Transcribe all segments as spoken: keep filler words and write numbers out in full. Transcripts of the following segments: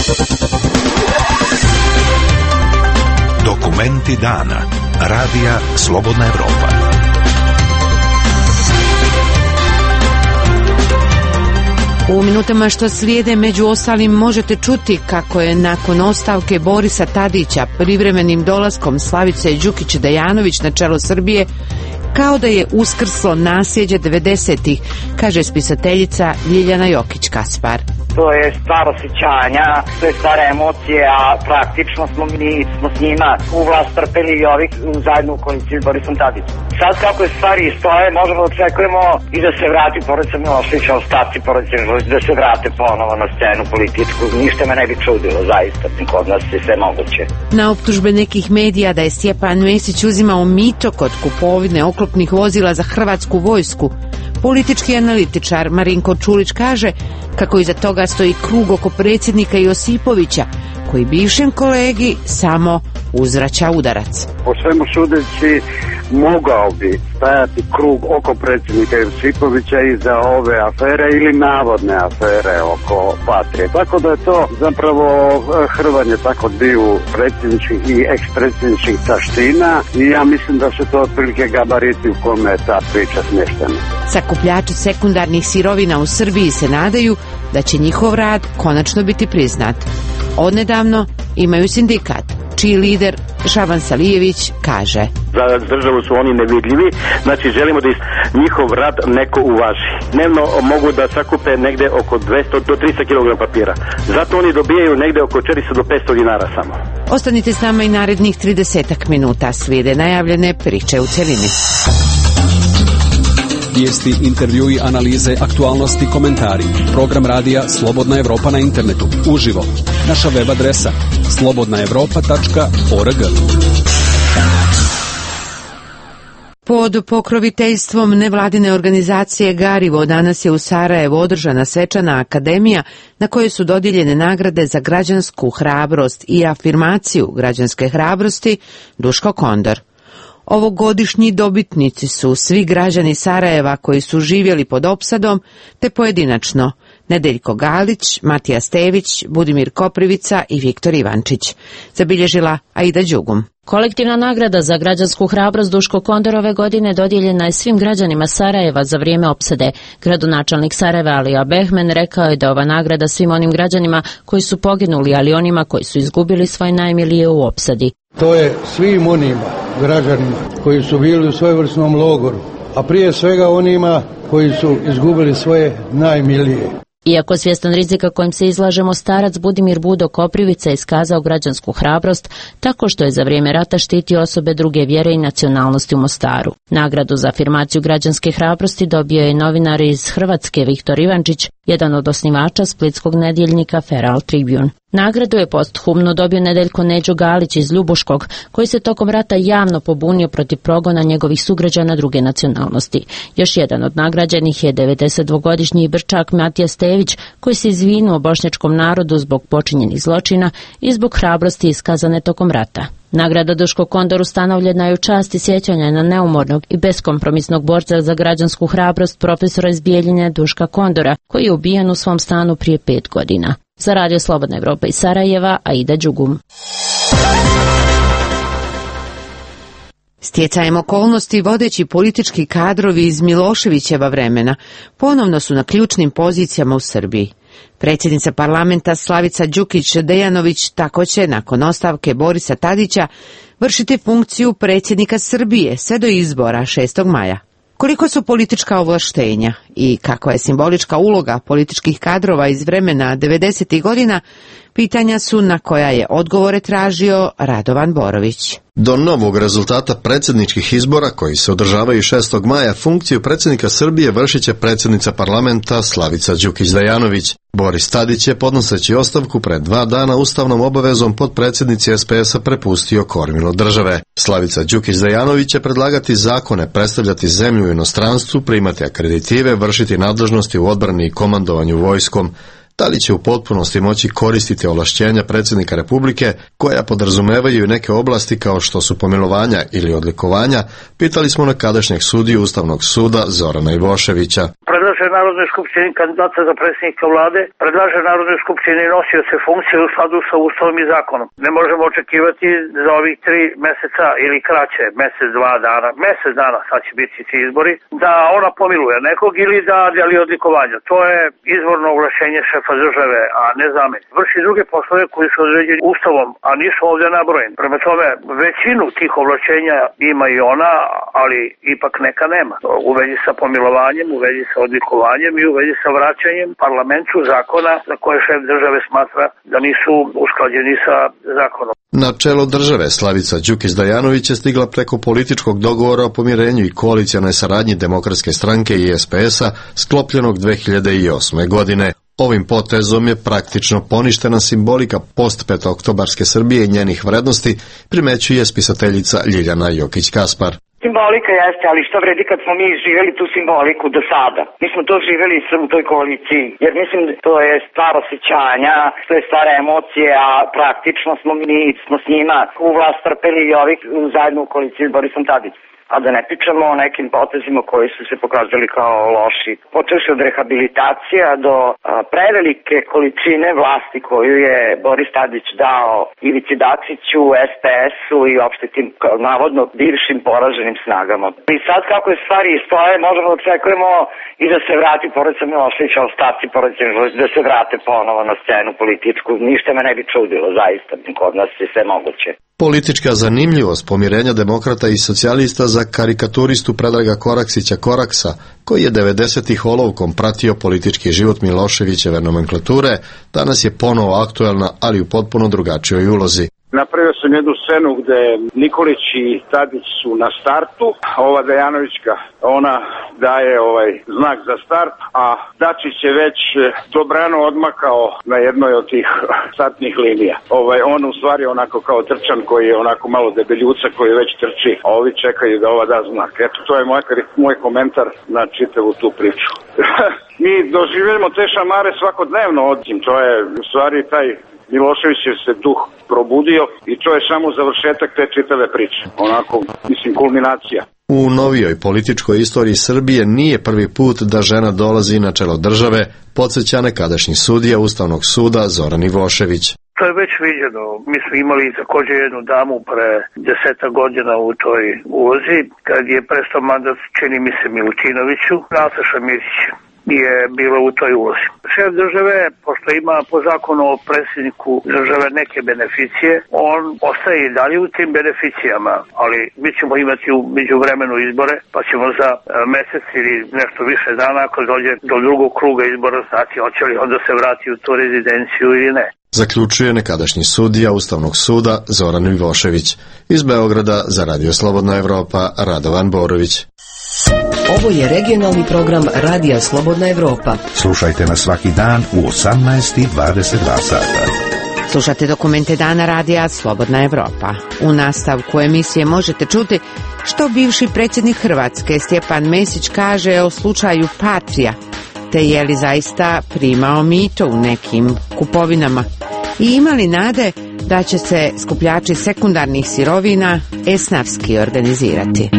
Dokumenti dana. Radija Slobodna Evropa. U minutama što slijede među ostalim možete čuti kako je nakon ostavke Borisa Tadića privremenim dolaskom Slavice Đukić Dejanović na čelo Srbije kao da je uskrslo nasljeđe devedesetih, kaže spisateljica Ljiljana Jokić-Kaspar. To je stvar osjećanja, to je stvar emocije, a praktično smo mi smo s njima u vlast trpeli i ovih u zajednu koaliciju s Borisom Tadićem. Sad kako je stvari stoje, možemo da očekujemo i da se vrati porodica Miloševića, ostaci porodice Miloševića, da se vrate ponovo na scenu političku. Ništa me ne bi čudilo, zaista, kod nas je sve moguće. Na optužbe nekih medija da je Stjepan Mesić uzimao mito kod kupovine oklopnih vozila za hrvatsku vojsku, politički analitičar Marinko Čulić kaže kako iza toga stoji krug oko predsjednika Josipovića, koji bivšem kolegi samo uzvraća udarac. Po svemu sudeći mogao bi stajati krug oko predsjednika Josipovića iza ove afere ili navodne afere oko Patrije. Tako da je to zapravo hrvanje tako dviju predsjedničkih i ekspredsjedničkih taština i ja mislim da su to otprilike gabariti u kome je ta priča smještena. Sakupljači sekundarnih sirovina u Srbiji se nadaju da će njihov rad konačno biti priznat. Odnedavno imaju sindikat, čiji lider Šaban Salijević kaže: za državu su oni nevidljivi, znači želimo da njihov rad neko uvaži. Dnevno mogu da sakupe negde oko dvesta do trista kilograma papira. Zato oni dobijaju negde oko četiristo do petsto dinara samo. Ostanite s nama i narednih tridesetak minuta, slijede najavljene priče u celini. Vijesti, intervjui, analize, aktualnosti, komentari. Program radija Slobodna Evropa na internetu, uživo. Naša web adresa slobodna evropa tačka org. Pod pokroviteljstvom nevladine organizacije Garivo danas je u Sarajevu održana svečana akademija na kojoj su dodijeljene nagrade za građansku hrabrost i afirmaciju građanske hrabrosti Duško Kondor. Ovogodišnji dobitnici su svi građani Sarajeva koji su živjeli pod opsadom, te pojedinačno Nedeljko Galić, Matija Stević, Budimir Koprivica i Viktor Ivančić, zabilježila Aida Đugum. Kolektivna nagrada za građansku hrabrost Duško Kondor ove godine dodijeljena je svim građanima Sarajeva za vrijeme opsade. Gradonačelnik Sarajeva Alija Behmen rekao je da ova nagrada svim onim građanima koji su poginuli, ali onima koji su izgubili svoje najmilije u opsadi. To je svim onima građanima koji su bili u svojevrsnom logoru, a prije svega onima koji su izgubili svoje najmilije. Iako svjestan rizika kojim se izlaže Mostarac, Budimir Budo Koprivica iskazao građansku hrabrost tako što je za vrijeme rata štitio osobe druge vjere i nacionalnosti u Mostaru. Nagradu za afirmaciju građanske hrabrosti dobio je novinar iz Hrvatske Viktor Ivančić, jedan od osnivača splitskog nedjeljnika Feral Tribune. Nagradu je posthumno dobio Nedeljko Neđo Galić iz Ljubuškog, koji se tokom rata javno pobunio protiv progona njegovih sugrađana druge nacionalnosti. Još jedan od nagrađenih je devedesetdvogodišnji Brčak Matija Stević, koji se izvinuo bošnjačkom narodu zbog počinjenih zločina i zbog hrabrosti iskazane tokom rata. Nagrada Duško Kondor ustanovljena je u časti sjećanja na neumornog i beskompromisnog borca za građansku hrabrost profesora iz Bijeljine Duška Kondora, koji je ubijen u svom stanu prije pet godina. Za Radio Slobodna Evropa iz Sarajeva, Aida Đugum. Stjecajem okolnosti vodeći politički kadrovi iz Miloševićeva vremena ponovno su na ključnim pozicijama u Srbiji. Predsjednica parlamenta Slavica Đukić Dejanović tako će, nakon ostavke Borisa Tadića, vršiti funkciju predsjednika Srbije sve do izbora šestog maja. Koliko su politička ovlaštenja i kakva je simbolička uloga političkih kadrova iz vremena devedesetih godina, pitanja su na koja je odgovore tražio Radovan Borović. Do novog rezultata predsjedničkih izbora koji se održavaju šestog maja funkciju predsjednika Srbije vršit će predsjednica parlamenta Slavica Đukić-Dejanović. Boris Tadić je podnoseći ostavku pred dva dana ustavnom obavezom potpredsjednici S P S-a prepustio kormilo države. Slavica Đukić-Dejanović će predlagati zakone, predstavljati zemlju u inostranstvu, primati akreditive, vršiti nadležnosti u odbrani i komandovanju vojskom. da li će u potpunosti moći koristiti ovlašćenja predsjednika Republike, koja podrazumevaju i neke oblasti kao što su pomilovanja ili odlikovanja, pitali smo nekadašnjeg sudiju Ustavnog suda Zorana Ivoševića. Predlaže Narodnoj skupštini kandidata za predsjednika vlade, predlaže Narodnoj skupštini nosioce funkcije u skladu sa Ustavom i zakonom. Ne možemo očekivati za ovih tri meseca ili kraće, mesec, dva dana, mesec dana, sad će biti ti izbori, da ona pomiluje nekog ili da deli odlikovanja. To je izvorno ovlašćenje šefa države, a ne zamjenik. Vrši druge poslove koji su određeni Ustavom, a nisu ovdje nabrojeni. Prema tome, većinu tih ovlašćenja ima i ona, ali ipak neka nema. U vezi sa pomilovanjem, u vezi sa odlikovanjem i u vezi sa vraćanjem parlamentu zakona za koje šef države smatra da nisu usklađeni sa zakonom. Na čelo države Slavica Đukić-Dajanović je stigla preko političkog dogovora o pomirenju i koalicionoj saradnji Demokratske stranke i S P S-a sklopljenog dve hiljade osme. godine. Ovim potezom je praktično poništena simbolika postpetooktobarske Srbije i njenih vrednosti, primećuje spisateljica Ljiljana Jokić-Kaspar. Simbolika jeste, ali što vredi kad smo mi živjeli tu simboliku do sada? Mi smo to živjeli u toj koaliciji, jer mislim to je stvar osjećanja, to je stvar emocije, a praktično smo mi smo s njima u vlast trpeli i ovih zajedno u koaliciji s Borisom Tadićem. A da ne pričamo o nekim potezima koji su se pokazali kao loši. Počeš od rehabilitacija do a, prevelike količine vlasti koju je Boris Tadić dao Ivici Dačiću, S P S-u i opšte tim navodno bivšim poraženim snagama. I sad kako je stvari stoje, možemo da očekujemo i da se vrati Borica Miloševića, ostaci Borica Miloševića, da se vrate ponovo na scenu političku. Ništa me ne bi čudilo, zaista. Kod nas je sve moguće. Politička zanimljivost pomirenja demokrata i socijalista za karikaturistu Predraga Koraksića Koraksa, koji je devedesetih olovkom pratio politički život Miloševićeve nomenklature, danas je ponovo aktuelna, ali u potpuno drugačijoj ulozi. Napravio sam jednu scenu gde Nikolić i Tadić su na startu, ova Dejanovićka, ona daje ovaj znak za start, a Dačić je već dobrano odmakao na jednoj od tih startnih linija. Ovaj, on u stvari onako kao trčan koji je onako malo debeljuca koji već trči, a ovi čekaju da ova da znak. Eto, to je moj, moj komentar na čitavu tu priču. Mi doživljamo te šamare svakodnevno od tim, to je u stvari taj Milošević je se duh probudio i to je samo završetak te čitave priče. Onako, mislim, kulminacija. U novijoj političkoj istoriji Srbije nije prvi put da žena dolazi na čelo države, podsjeća nekadašnji sudija Ustavnog suda Zoran Ivošević. To je već viđeno. Mi smo imali također jednu damu pre deseta godina u toj ulozi, kad je prestao mandat, čini mi se, Milutinoviću, Nataša Mirić je bila u toj ulozi. Šef države, pošto ima po zakonu o predsjedniku države neke beneficije, on ostaje i dalje u tim beneficijama, ali mi ćemo imati u međuvremenu izbore, pa ćemo za mjesec ili nešto više dana, ako dođe do drugog kruga izbora, znati hoće li onda se vrati u tu rezidenciju ili ne. Zaključuje nekadašnji sudija Ustavnog suda Zoran Ivošević. Iz Beograda za Radio Slobodna Evropa Radovan Borović. Ovo je regionalni program Radija Slobodna Evropa. Slušajte nas svaki dan u osamnaest i dvadeset dva sata. Slušate dokumente dana Radija Slobodna Evropa. U nastavku emisije možete čuti što bivši predsjednik Hrvatske Stjepan Mesić kaže o slučaju Patrija, te je li zaista primao mito u nekim kupovinama i imali nade da će se skupljači sekundarnih sirovina esnafski organizirati.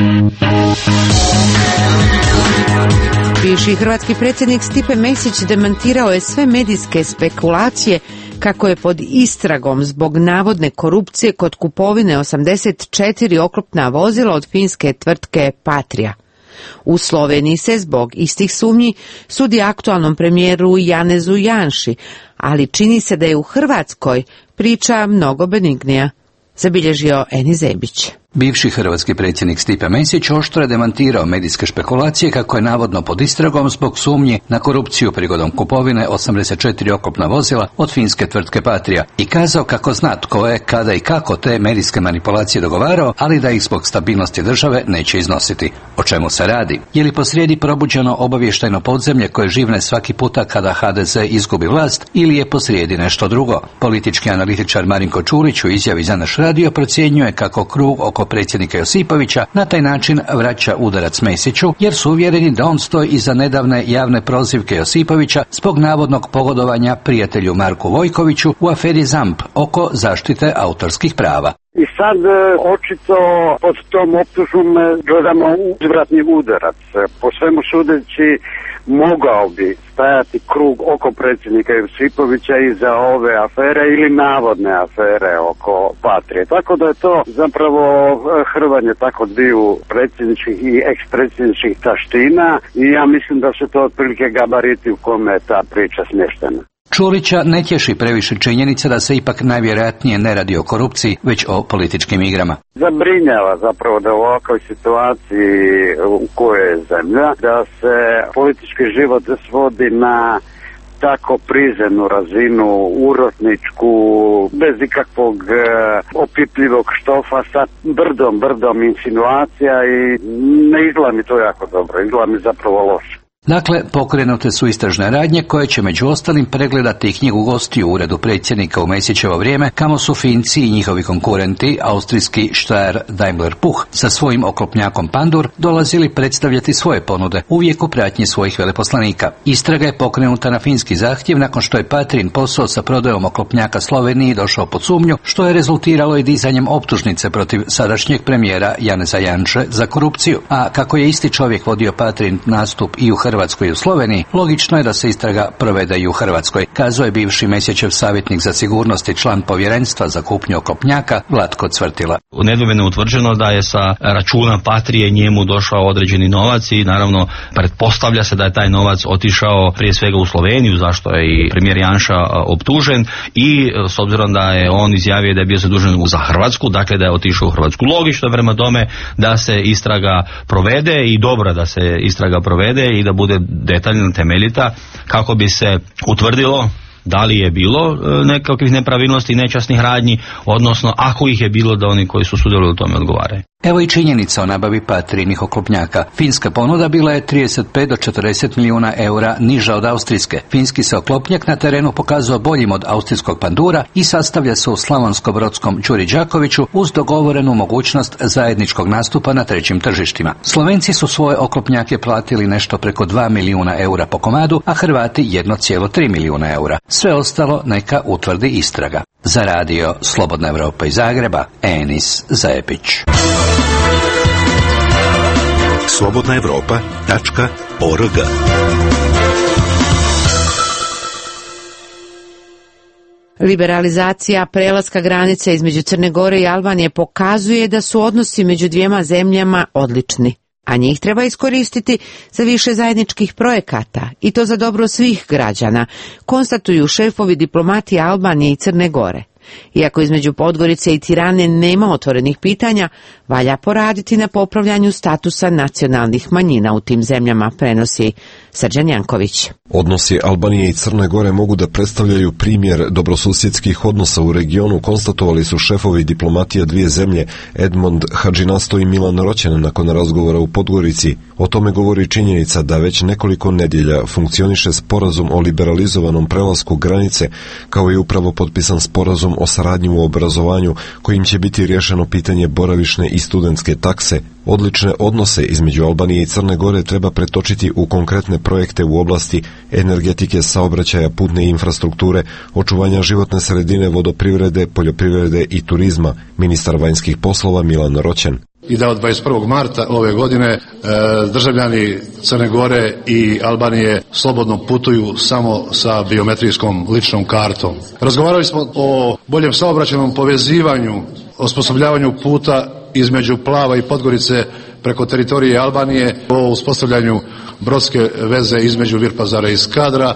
Bivši hrvatski predsjednik Stipe Mesić demantirao je sve medijske spekulacije kako je pod istragom zbog navodne korupcije kod kupovine osamdeset četiri oklopna vozila od finske tvrtke Patria. U Sloveniji se zbog istih sumnji sudi aktualnom premijeru Janezu Janši, ali čini se da je u Hrvatskoj priča mnogo benignija, zabilježio Eni Zebić. Bivši hrvatski predsjednik Stipe Mesić oštro je demantirao medijske špekulacije kako je navodno pod istragom zbog sumnji na korupciju prigodom kupovine osamdeset četiri oklopna vozila od finske tvrtke Patria i kazao kako zna tko je, kada i kako te medijske manipulacije dogovarao, ali da ih zbog stabilnosti države neće iznositi. O čemu se radi? Je li posrijedi probuđeno obavještajno podzemlje koje živne svaki puta kada H D Z izgubi vlast ili je posrijedi nešto drugo? Politički analitičar Marinko Čurić u izjavi za naš radio procjenjuje kako krug oko oko predsjednika Josipovića na taj način vraća udarac Mesiću, jer su uvjereni da on stoji iza nedavne javne prozivke Josipovića zbog navodnog pogodovanja prijatelju Marku Vojkoviću u aferi ZAMP oko zaštite autorskih prava. I sad očito pod tom optužbom gledamo uzvratni udarac. Po svemu sudeći mogao bi stajati krug oko predsjednika Josipovića iza ove afere ili navodne afere oko Patrije. Tako da je to zapravo hrvanje tako dviju predsjedničkih i ekspredsjedničkih taština i ja mislim da su to otprilike gabariti u kome je ta priča smještena. Čurića ne tješi previše činjenica da se ipak najvjerojatnije ne radi o korupciji, već o političkim igrama. Zabrinjava zapravo da u ovakvoj situaciji u kojoj je zemlja, da se politički život svodi na tako prizemnu razinu, urotničku, bez ikakvog e, opipljivog štofa, sa brdom, brdom insinuacija i ne izgleda mi to jako dobro, izgleda mi zapravo loše. Dakle, pokrenute su istražne radnje koje će među ostalim pregledati i knjigu gostiju u uredu predsjednika u Mesićevo vrijeme, kamo su Finci i njihovi konkurenti, austrijski Steyr Daimler Puch, sa svojim oklopnjakom Pandur dolazili predstavljati svoje ponude, uvijek u pratnji svojih veleposlanika. Istraga je pokrenuta na finski zahtjev nakon što je Patrijin posao sa prodajom oklopnjaka Sloveniji došao pod sumnju, što je rezultiralo i dizanjem optužnice protiv sadašnjeg premijera Janeza Janše za korupciju. A kako je isti čovjek vodio Patrijin nastup i u Hrvatskoj i u Sloveniji, logično je da se istraga provede i u Hrvatskoj, kazao je bivši Mesićev savjetnik za sigurnost i član povjerenstva za kupnju oklopnjaka Vlatko Cvrtila. Nedvojbeno utvrđeno da je sa računa Patrije njemu došao određeni novac i naravno pretpostavlja se da je taj novac otišao prije svega u Sloveniju, zašto je i premijer Janša optužen, i s obzirom da je on izjavio da je bio zadužen za Hrvatsku, dakle da je otišao u Hrvatsku. Logično je prema tome da se istraga provede i dobro da se istraga provede i da bude detaljna, temeljita, kako bi se utvrdilo da li je bilo nekakvih nepravilnosti i nečasnih radnji, odnosno ako ih je bilo, da oni koji su sudjelovali u tome odgovaraju. Evo i činjenica o nabavi Patrijinih oklopnjaka. Finska ponuda bila je trideset pet do četrdeset milijuna eura niža od austrijske. Finski se oklopnjak na terenu pokazao boljim od austrijskog Pandura i sastavlja se u Slavonsko-brodskom Đuri Đakoviću uz dogovorenu mogućnost zajedničkog nastupa na trećim tržištima. Slovenci su svoje oklopnjake platili nešto preko dva milijuna eura po komadu, a Hrvati jedno zarez tri milijuna eura. Sve ostalo neka utvrdi istraga. Za radio Slobodna Evropa iz Zagreba, Enis Zajepić. slobodna evropa tačka org. Liberalizacija prelaska granice između Crne Gore i Albanije pokazuje da su odnosi među dvijema zemljama odlični, a njih treba iskoristiti za više zajedničkih projekata i to za dobro svih građana, konstatuju šefovi diplomatije Albanije i Crne Gore. Iako između Podgorice i Tirane nema otvorenih pitanja, valja poraditi na popravljanju statusa nacionalnih manjina u tim zemljama, prenosi Srđan Janković. Odnosi Albanije i Crne Gore mogu da predstavljaju primjer dobrosusjedskih odnosa u regionu, konstatovali su šefovi diplomatija dvije zemlje Edmond Hadžinasto i Milan Roćen nakon razgovora u Podgorici. O tome govori činjenica da već nekoliko nedjelja funkcioniše sporazum o liberalizovanom prelasku granice, kao i upravo potpisan sporazum o saradnji u obrazovanju, kojim će biti rješeno pitanje boravišne i studentske takse. Odlične odnose između Albanije i Crne Gore treba pretočiti u konkretne projekte u oblasti energetike, saobraćaja, putne infrastrukture, očuvanja životne sredine, vodoprivrede, poljoprivrede i turizma, ministar vanjskih poslova Milan Roćen. I da od dvadeset prvog marta ove godine e, državljani Crne Gore i Albanije slobodno putuju samo sa biometrijskom ličnom kartom. Razgovarali smo o boljem saobraćajnom povezivanju, osposobljavanju puta između Plava i Podgorice preko teritorije Albanije, o uspostavljanju brodske veze između Virpazara i Skadra,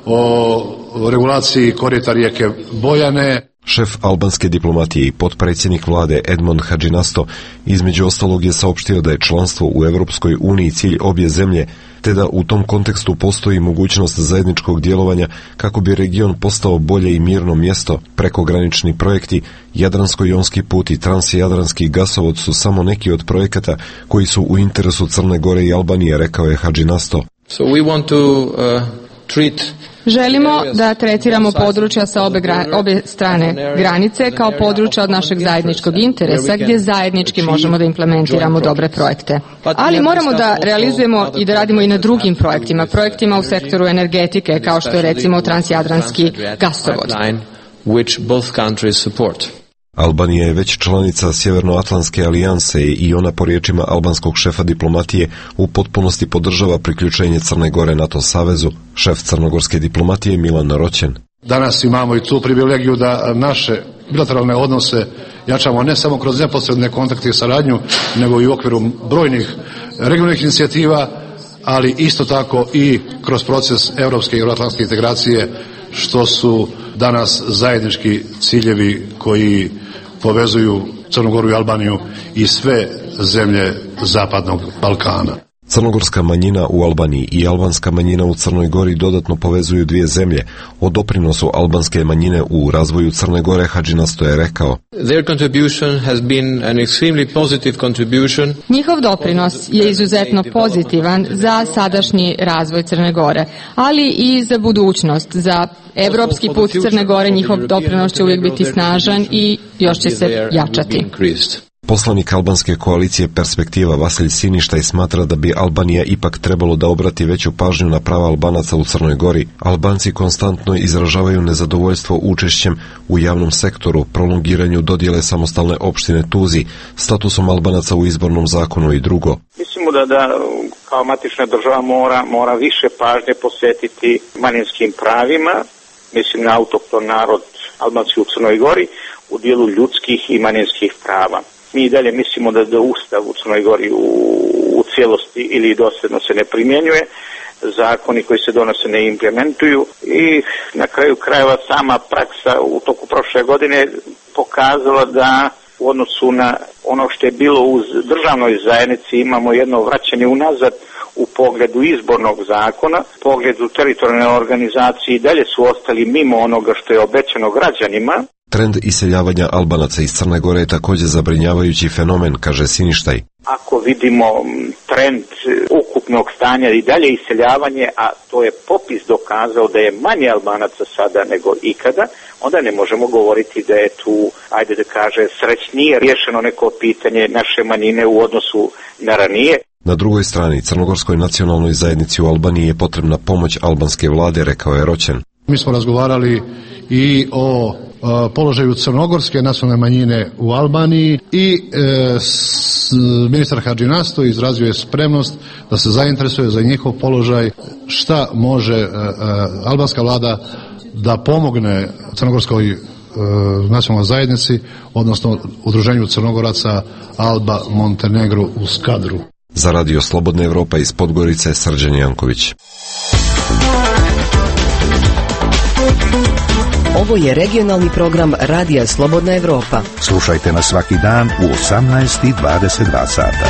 o regulaciji korita rijeke Bojane. Šef albanske diplomatije i potpredsjednik vlade Edmond Hadžinasto između ostalog je saopštio da je članstvo u Europskoj uniji cilj obje zemlje, te da u tom kontekstu postoji mogućnost zajedničkog djelovanja kako bi region postao bolje i mirno mjesto. Prekogranični projekti, Jadransko-jonski put i transjadranski gasovod su samo neki od projekata koji su u interesu Crne Gore i Albanije, rekao je Hadžinasto. So we want to uh, treat Želimo da tretiramo područja sa obe, gra, obe strane granice kao područja od našeg zajedničkog interesa gdje zajednički možemo da implementiramo dobre projekte. Ali moramo da realizujemo i da radimo i na drugim projektima, projektima u sektoru energetike kao što je recimo transjadranski gasovod. Albanija je već članica Sjevernoatlantske alijanse i ona po riječima albanskog šefa diplomatije u potpunosti podržava priključenje Crne Gore NATO savezu. Šef crnogorske diplomatije Milan Roćen. Danas imamo i tu privilegiju da naše bilateralne odnose jačamo ne samo kroz neposredne kontakte i saradnju, nego i u okviru brojnih regionalnih inicijativa, ali isto tako i kroz proces evropske i euroatlantske integracije, što su danas zajednički ciljevi koji povezuju Crnu Goru i Albaniju i sve zemlje Zapadnog Balkana. Crnogorska manjina u Albaniji i albanska manjina u Crnoj Gori dodatno povezuju dvije zemlje. O doprinosu albanske manjine u razvoju Crne Gore Hadžinasto je rekao: Their contribution has been an extremely positive contribution. Njihov doprinos je izuzetno pozitivan za sadašnji razvoj Crne Gore, ali i za budućnost, za evropski put Crne Gore. Njihov doprinos će uvijek biti snažan i još će se jačati. Poslanik albanske koalicije Perspektiva Vasilj Siništaj smatra da bi Albanija ipak trebalo da obrati veću pažnju na prava Albanaca u Crnoj Gori. Albanci konstantno izražavaju nezadovoljstvo učešćem u javnom sektoru, prolongiranju dodjele samostalne opštine Tuzi, statusom Albanaca u izbornom zakonu i drugo. Mislimo da, da kao matična država mora, mora više pažnje posvetiti manjinskim pravima, mislim na autohton narod Albanci u Crnoj Gori u dijelu ljudskih i manjinskih prava. Mi i dalje mislimo da, da Ustav u Crnoj Gori u, u cijelosti ili dosljedno se ne primjenjuje, zakoni koji se donose ne implementuju i na kraju krajeva sama praksa u toku prošle godine pokazala da u odnosu na ono što je bilo u državnoj zajednici imamo jedno vraćanje unazad u pogledu izbornog zakona, u pogledu teritorijalne organizacije i dalje su ostali mimo onoga što je obećano građanima. Trend iseljavanja Albanaca iz Crne Gore je također zabrinjavajući fenomen, kaže Siništaj. Ako vidimo trend ukupnog stanja i dalje iseljavanje, a to je popis dokazao da je manje Albanaca sada nego ikada, onda ne možemo govoriti da je tu, ajde da kaže, srećnije riješeno neko pitanje naše manjine u odnosu na ranije. Na drugoj strani, Crnogorskoj nacionalnoj zajednici u Albaniji je potrebna pomoć albanske vlade, rekao je Roćen. Mi smo razgovarali i o položaju crnogorske nacionalne manjine u Albaniji i e, s, ministar Hadžinasto izrazio je spremnost da se zainteresuje za njihov položaj, šta može e, e, albanska vlada da pomogne crnogorskoj e, nacionalnoj zajednici, odnosno udruženju Crnogoraca Alba Montenegro u Skadru. Za Radio Slobodna Evropa iz Podgorice, Srđan Janković. Ovo je regionalni program Radija Slobodna Evropa. Slušajte nas svaki dan u osamnaest i dvadeset dva sata.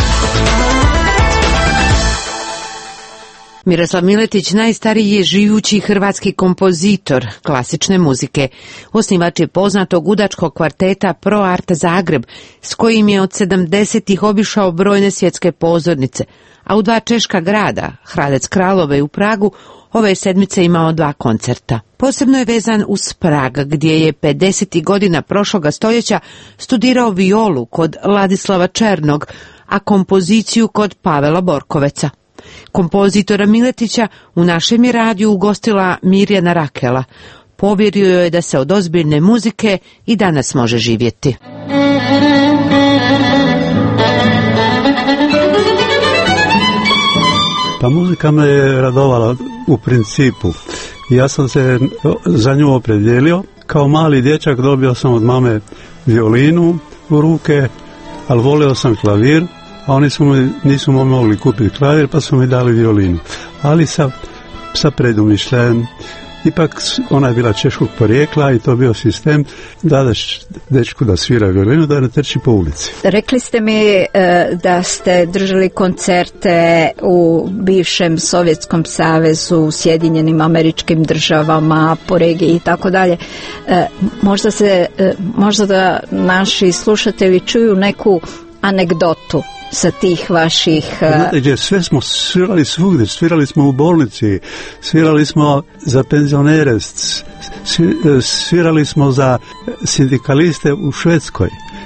Miroslav Miletić najstariji je živući hrvatski kompozitor klasične muzike. Osnivač je poznatog udačkog kvarteta Pro Art Zagreb, s kojim je od sedamdesetih obišao brojne svjetske pozornice, a u dva češka grada, Hradec Kralove i u Pragu, ove sedmice imao dva koncerta. Posebno je vezan uz Prag, gdje je pedesetih godina prošloga stoljeća studirao violu kod Ladislava Černog, a kompoziciju kod Pavela Borkoveca. Kompozitora Miletića u našem je radiju ugostila Mirjana Rakela. Povjerio je da se od ozbiljne muzike i danas može živjeti. Pa muzika me je radovala u principu. Ja sam se za nju opredijelio. Kao mali dječak dobio sam od mame violinu u ruke, ali volio sam klavir, a oni su mi, nisu mi mogli kupiti klavir, pa su mi dali violinu. Ali sa, sa predumišljajem. Ipak ona je bila češkog porijekla i to bio sistem da daš dečku da svira violinu, da ne trči po ulici. Rekli ste mi e, da ste držali koncerte u bivšem Sovjetskom savezu, u Sjedinjenim Američkim Državama, po regiji i tako dalje. Možda se, e, možda da naši slušatelji čuju neku anegdotu sa tih vaših... Znate gdje, sve smo svirali svugdje, svirali smo u bolnici, svirali smo za penzionere, svirali smo za sindikaliste u Švedskoj.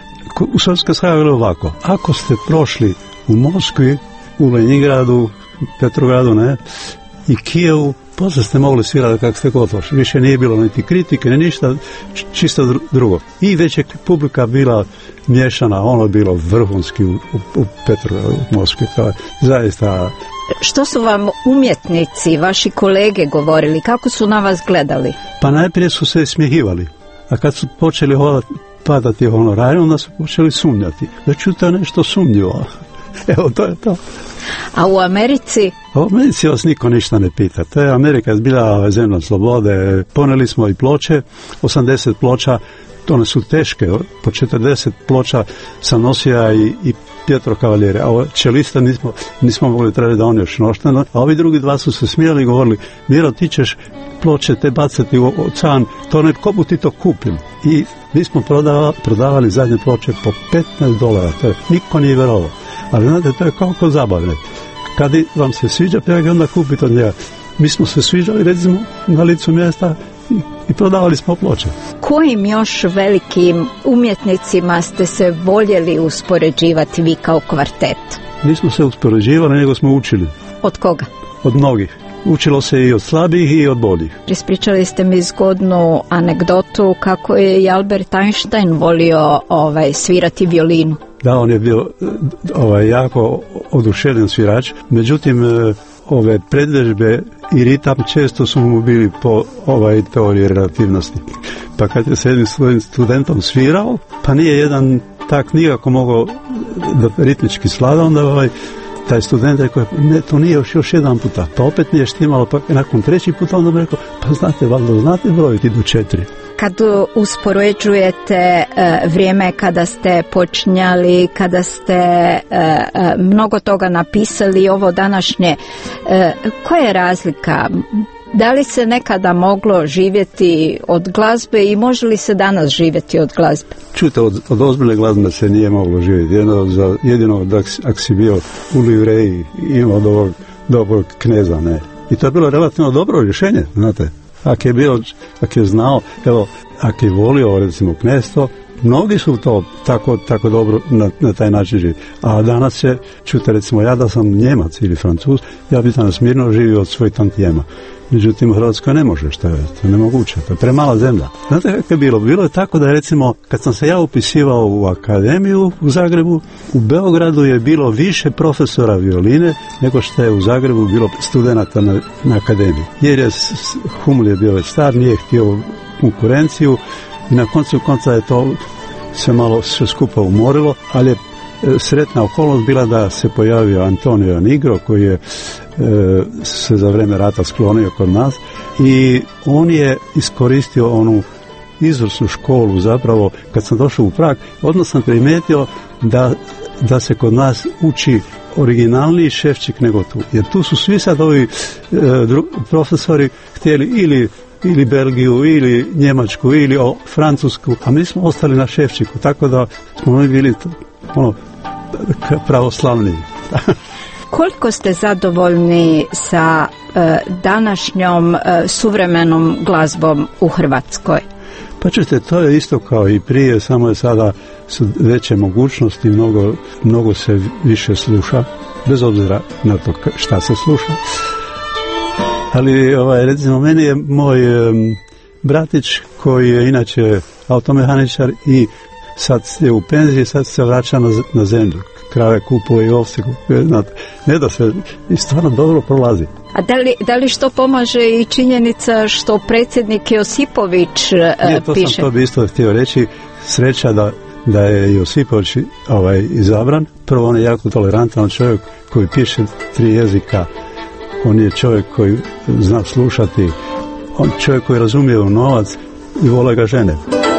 U Švedskoj se javilo ovako, ako ste prošli u Moskvi, u Leningradu, Petrogradu, ne, i Kijevu, poslije ste mogli svirati kako ste god došli. Više nije bilo niti kritike, ni ništa, čisto drugo. I već je publika bila miješana, ono je bilo vrhunski u, u, u Petrogradu, u Moskvi. To je zaista... Što su vam umjetnici, vaši kolege govorili, kako su na vas gledali? Pa najprije su se smjehivali, a kad su počeli hodati, padati honorari, onda su počeli sumnjati. Da ću to nešto sumnjivo. Evo, to je to. A u Americi? U Americi vas niko ništa ne pita. To je Amerika je bila zemlja slobode. Poneli smo i ploče, osamdeset ploča, one su teške, po četrdeset ploča sam nosio i, i Pietro Cavaliere, a čelista nismo, nismo mogli trebati da on još nošteno, a ovi drugi dva su se smijali i govorili, Miro, ti ćeš ploče te bacati u ocean, to ne, komu ti to kupim? I mi smo prodavali, prodavali zadnje ploče po petnaest dolara, to je, niko nije vjerovao. Ali znate, to je kao kod zabavne. Kad vam se sviđa pjevak, onda kupite od njega. Mi smo se sviđali, recimo, na licu mjesta i, i prodavali smo ploče. Kojim još velikim umjetnicima ste se voljeli uspoređivati vi kao kvartet? Nismo se uspoređivali, nego smo učili. Od koga? Od mnogih. Učilo se i od slabih i od boljih. Ispričali ste mi zgodnu anegdotu kako je i Albert Einstein volio ovaj, svirati violinu. Da, on je bio ovaj, jako oduševljen svirač, međutim ove predvežbe i ritam često su mu bili po ovaj teoriji relativnosti. Pa kad je s jednim svojim studentom svirao, pa nije jedan tak nikako mogao da ritmički slada, onda ovaj taj student rekao, ne, to nije još, još jedan puta, pa opet nije štimalo, pa nakon treći puta onda bi rekao, pa znate, valjda znate brojiti do četiri. Kad uspoređujete uh, vrijeme kada ste počinjali, kada ste uh, uh, mnogo toga napisali, ovo današnje, uh, koja je razlika? Da li se nekada moglo živjeti od glazbe i može li se danas živjeti od glazbe? Čujte, od, od ozbiljne glazbe se nije moglo živjeti. Jedino, za, jedino da ako si bio u livreji i imao od ovog dobrog kneza, ne. I to je bilo relativno dobro rješenje, znate. Ako je bio, ako je znao, evo, ako je volio, recimo, knjestvo, mnogi su to tako, tako dobro na, na taj način živjeti. A danas se, čujte, recimo, ja da sam Njemac ili Francuz, ja bi danas mirno živio od svojih tantijema. Međutim, u Hrvatskoj ne može, što je, to je nemoguće, to je premala zemlja. Znate kako je bilo? Bilo je tako da, recimo, kad sam se ja upisivao u akademiju u Zagrebu, u Beogradu je bilo više profesora violine nego što je u Zagrebu bilo studenata na, na akademiji. Jer je Huml je bio već star, nije htio konkurenciju i na koncu konca je to se malo sve skupa umorilo, ali je sretna okolnost bila da se pojavio Antonio Nigro koji je e, se za vrijeme rata sklonio kod nas i on je iskoristio onu izvrsnu školu zapravo. Kad sam došao u Prag, odmah sam primijetio da, da se kod nas uči originalniji šefčik nego tu, jer tu su svi sad ovi e, dru, profesori htjeli ili ili Belgiju, ili Njemačku, ili o, Francusku, a mi smo ostali na šefčiku, tako da smo mi bili ono, pravoslavni. Koliko ste zadovoljni sa e, današnjom e, suvremenom glazbom u Hrvatskoj? Pa čujte, to je isto kao i prije, samo je sada su veće mogućnosti, mnogo, mnogo se više sluša, bez obzira na to šta se sluša. Ali, ovaj, recimo, meni je moj um, bratić, koji je inače automehaničar i sad je u penziji, sad se vraća na, na zemlju. Krave kupuje i ovce kupuje, znate. Ne da se, i stvarno dobro prolazi. A da li, da li što pomaže i činjenica što predsjednik Josipović uh, Nije, to piše? Sam to bi isto htio reći, sreća da, da je Josipović ovaj, izabran. Prvo, on je jako tolerantan čovjek koji piše tri jezika. On je čovjek koji zna slušati, on čovjek koji razumije u novac i vole ga žene.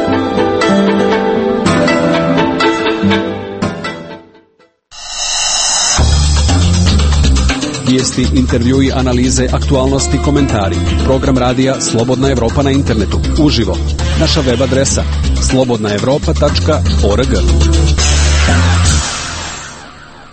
Vijesti, intervjui, analize, aktualnosti, komentari. Program radija Slobodna Evropa na internetu. Uživo. Naša web adresa slobodna evropa tačka org.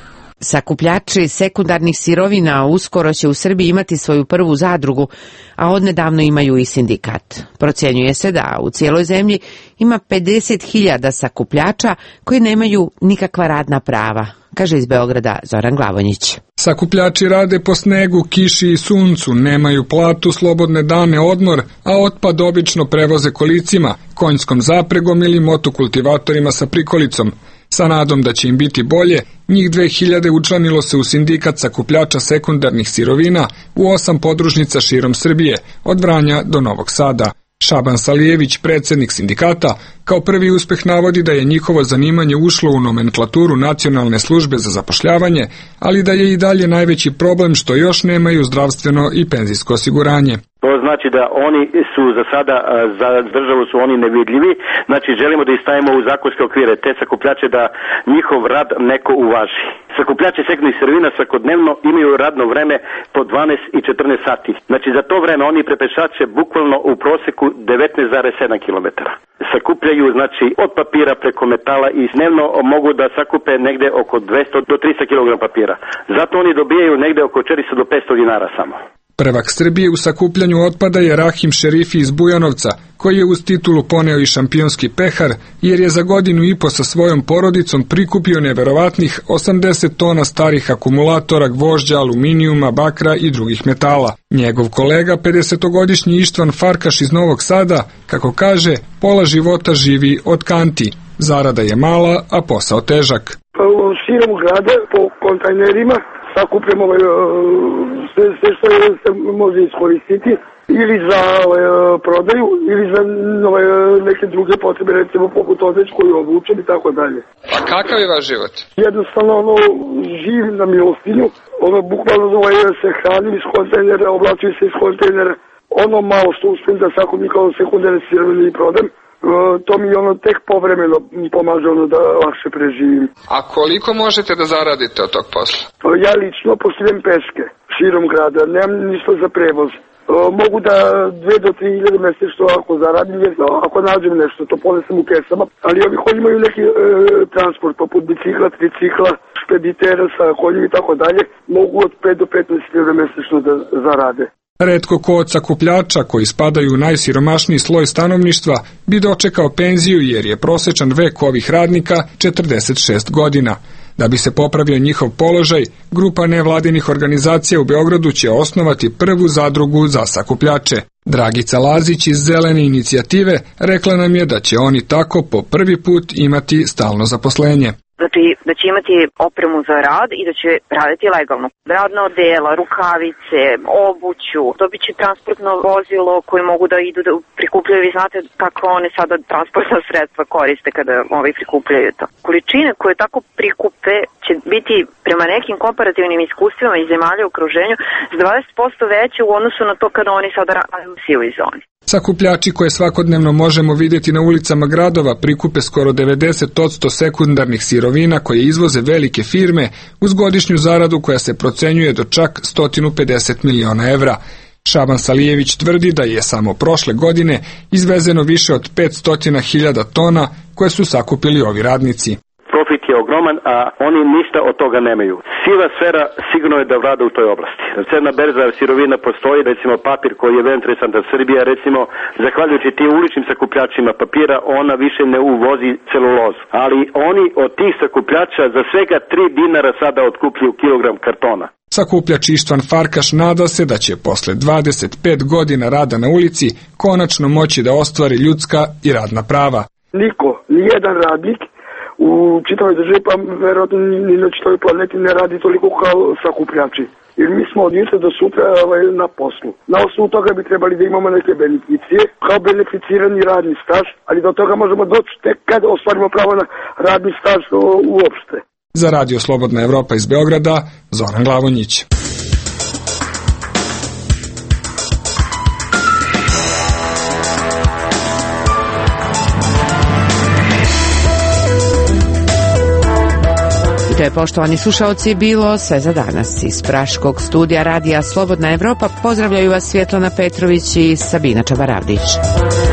Sakupljači sekundarnih sirovina uskoro će u Srbiji imati svoju prvu zadrugu, a odnedavno imaju i sindikat. Procjenjuje se da u cijeloj zemlji ima pedeset hiljada sakupljača koji nemaju nikakva radna prava, kaže iz Beograda Zoran Glavonjić. Sakupljači rade po snegu, kiši i suncu, nemaju platu, slobodne dane, odmor, a otpad obično prevoze kolicima, konjskom zapregom ili motokultivatorima sa prikolicom. Sa nadom da će im biti bolje, njih dve hiljade učlanilo se u sindikat sakupljača sekundarnih sirovina u osam podružnica širom Srbije, od Vranja do Novog Sada. Šaban Salijević, predsjednik sindikata, kao prvi uspeh navodi da je njihovo zanimanje ušlo u nomenklaturu Nacionalne službe za zapošljavanje, ali da je i dalje najveći problem što još nemaju zdravstveno i penzijsko osiguranje. To znači da oni su za sada, za državu su oni nevidljivi, znači želimo da ih stavimo u zakonske okvire, te sakupljače da njihov rad neko uvaži. Sakupljači sekundarnih sirovina svakodnevno imaju radno vreme po dvanaest i četrnaest sati. Znači za to vreme oni prepešače bukvalno u proseku devetnaest zarez sedam kilometara. Sakupljaju znači od papira preko metala i dnevno mogu da sakupe negde oko dvesta do trista kilograma papira. Zato oni dobijaju negde oko četiristo do petsto dinara samo. Prvak Srbije u sakupljanju otpada je Rahim Šerifi iz Bujanovca, koji je uz titulu poneo i šampionski pehar, jer je za godinu i po sa svojom porodicom prikupio neverovatnih osamdeset tona starih akumulatora, gvožđa, aluminijuma, bakra i drugih metala. Njegov kolega, pedesetogodišnji Ištvan Farkaš iz Novog Sada, kako kaže, pola života živi od kanti. Zarada je mala, a posao težak. U širom grada po kontejnerima sakupljamo ovaj, sve, sve što se može iskoristiti ili za ovaj, prodaju ili za ovaj, neke druge potrebe, recimo poput odeć koju obučem i tako dalje. A kakav je vaš život? Jednostavno ono, živim na milostinju, ono bukvalno ovaj, se hranim iz kontejnera, oblačim se iz kontejnera, ono malo što uspijem da sakupim kao sekundarne sirovine i prodam, to mi ono tek povremeno pomaže ono da lakše preživim. A koliko možete da zaradite od tog posla? Ja lično postavljam peške širom grada, nemam ništa za prevoz. Mogu da dve do tri hiljade mesečno ako zaradim, ako nađem nešto, to ponesem u kesama, ali ovi koji imaju neki e, transport poput bicikla, tricikla, špeditera sa konjima i tako dalje, mogu od pet do petnaest hiljada mesečno da zarade. Retko ko od sakupljača, koji spadaju u najsiromašniji sloj stanovništva, bi dočekao penziju jer je prosečan vek ovih radnika četrdeset šest godina. Da bi se popravio njihov položaj, grupa nevladinih organizacija u Beogradu će osnovati prvu zadrugu za sakupljače. Dragica Lazić iz Zelene inicijative rekla nam je da će oni tako po prvi put imati stalno zaposlenje. Znači da će imati opremu za rad i da će raditi legalno. Radna odela, rukavice, obuću, dobit će transportno vozilo koje mogu da idu da prikupljaju. Vi znate kako one sada transportna sredstva koriste kada ovaj prikupljaju to. Količine koje tako prikupe će biti prema nekim komparativnim iskustvima iz zemalja u okruženju s dvadeset posto veće u odnosu na to kada oni sada rade u sivoj zoni. Sakupljači koje svakodnevno možemo vidjeti na ulicama gradova prikupe skoro devedeset posto sekundarnih sirovina koje izvoze velike firme uz godišnju zaradu koja se procenjuje do čak sto pedeset miliona evra. Šaban Salijević tvrdi da je samo prošle godine izvezeno više od petsto hiljada tona koje su sakupili ovi radnici. Profit je ogroman, a oni ništa od toga nemaju. Siva sfera sigurno je da vlada u toj oblasti. Crna berza sirovina postoji, recimo papir koji je interesantan Srbija, recimo, zahvaljujući tim uličnim sakupljačima papira, ona više ne uvozi celulozu. Ali oni od tih sakupljača za svega tri dinara sada otkupljuju kilogram kartona. Sakupljač Ištvan Farkaš nada se da će posle dvadeset pet godina rada na ulici konačno moći da ostvari ljudska i radna prava. Niko, nijedan radnik u čitavoj državi, pa verovatno ni na čitavoj planeti ne radi toliko kao sakupljači. Jer mi smo od jutra do sutra ovaj, na poslu. Na osnovu toga bi trebali da imamo neke beneficije, kao beneficirani radni staž, ali do toga možemo doći tek kad ostvarimo pravo na radni staž uopšte. Za Radio Slobodna Evropa iz Beograda, Zoran Glavonjić. I to je, poštovani slušaoci, bilo sve za danas. Iz praškog studija Radija Slobodna Evropa pozdravljaju vas Svjetlana Petrović i Sabina Čabaravdić.